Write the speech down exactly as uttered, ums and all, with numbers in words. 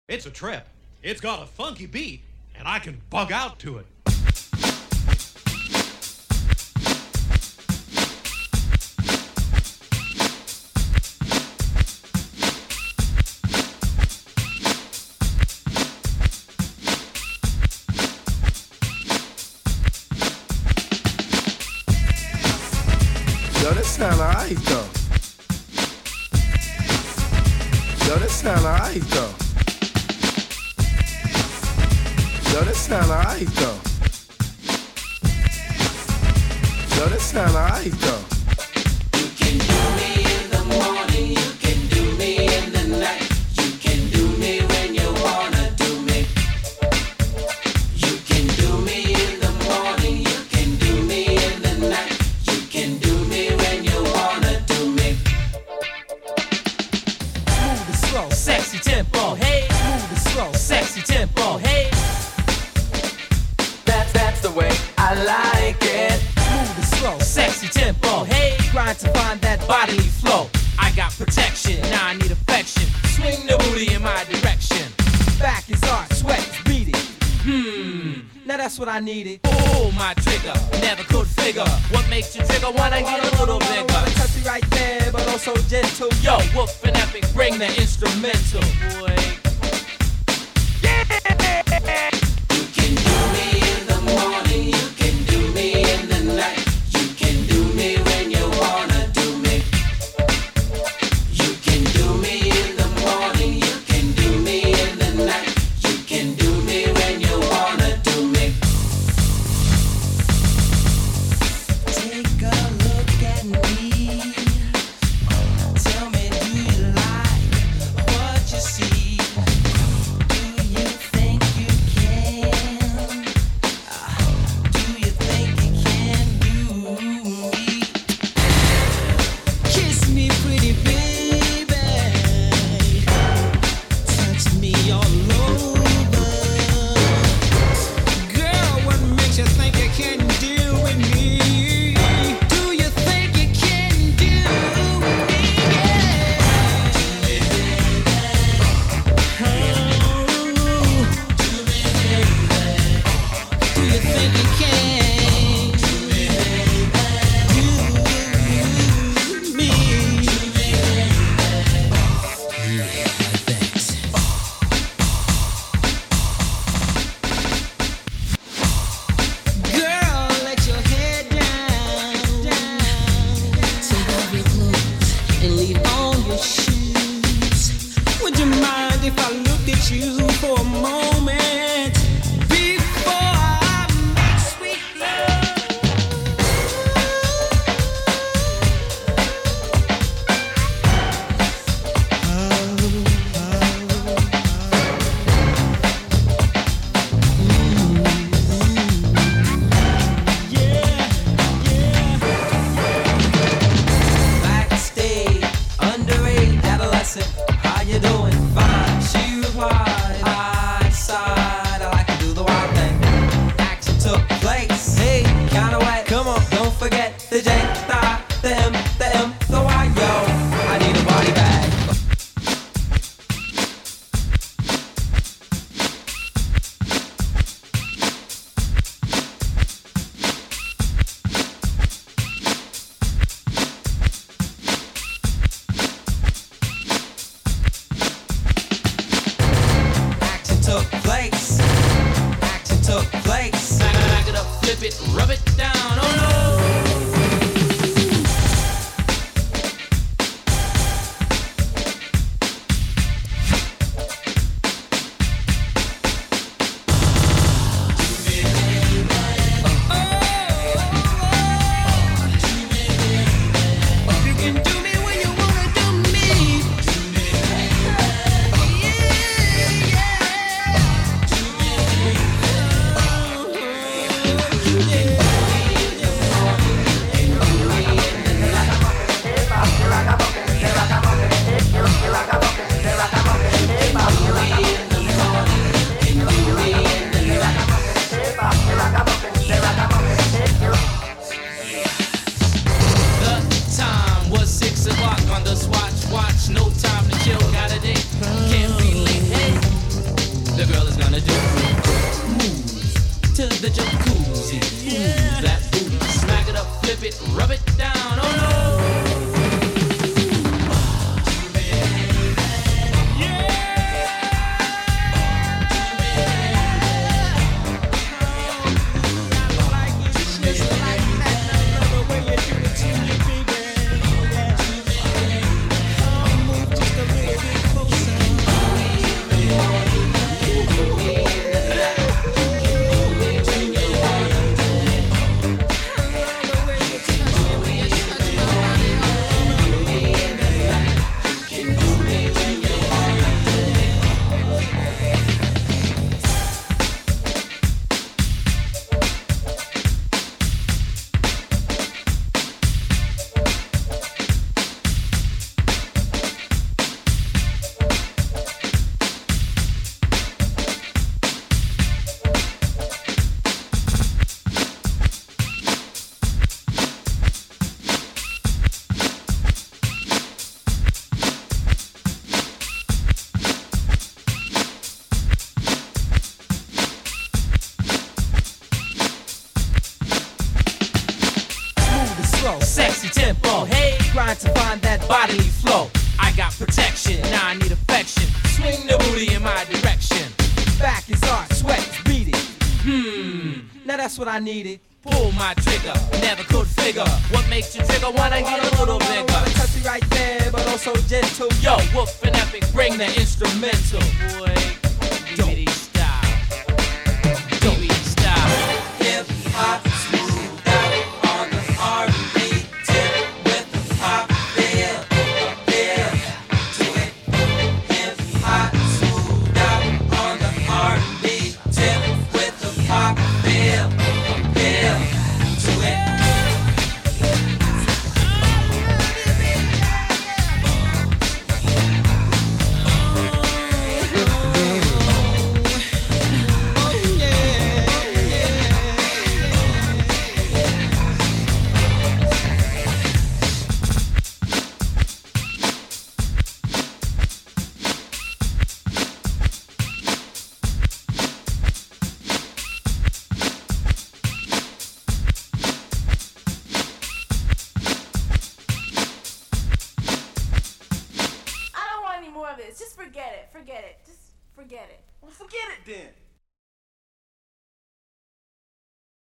It's a trip. It's got a funky beat, and I can bug out to it. Yo, that sound alright though. Yo, that sound alright though. Yo, that sound alright though. Yo, that sound alright though. You can do me in the morning, you can do me in the night. You can do me when you wanna do me. You can do me in the morning, you can do me in the night. You can do me when you wanna do me. Smooth and slow, sexy tempo, hey. Smooth and slow, sexy tempo, hey. That's, that's the way I like it. Smooth and slow, sexy tempo, hey. Grind to find that bodily flow. I got protection, now I need affection. Swing the booty in my direction. Back is art, sweat is beating. Hmm, now that's what I needed. Oh, my trigger, never could figure what makes you trigger wanna get a little bigger. Touchy right there, but also gentle. Yo, woof and epic, bring the instrumental, boy. Yeah! You can do me in the morning, you can do me in the night. You can do me when you wanna do me. You can do me in the morning, you can do me in the night. You can do me when you wanna do me. Take a look at me. Tell me, do you like what you see? Do you think you can? Do you think you can do me? Kiss me, pretty baby. Touch me all over. Girl, what makes you think you can deal with me? Do you think you can do me? Yeah. Do me, baby. Oh. Do me, baby. Do you think you can? Do me, baby. Do me. Do me, baby. Yeah, thanks. Girl, let your head down, down. Take off your clothes and leave on your shoes. Would you mind if I looked at you for a moment before I make sweet backstage, underage adolescent. How you doing? Fine. She replied, I sighed. I like to do the wild thing. Action took place. Hey, kinda wet. Come on, don't forget the J, the, the M, the M, the Y. Yo, I need a body bag. Action took place. Action took place. Back, back it up, flip it, rub it down, oh no! You can do me when you wanna do me. Yeah, yeah. the jacuzzi. Ooh, that booty. Smack it up, flip it, rub it down. Oh no! Sexy tempo, hey, grind to find that bodily flow. I got protection, now I need affection. Swing the booty in my direction. Back is art, sweat is beating. Hmm, now that's what I needed. Pull my trigger, never could figure what makes you trigger, wanna get a little bigger. Touchy right there, but also gentle. Yo, woof and epic, bring the instrumental. Boy, don't style, don't style. Hip hop. Just forget it. Forget it. Just forget it. Well, forget it then.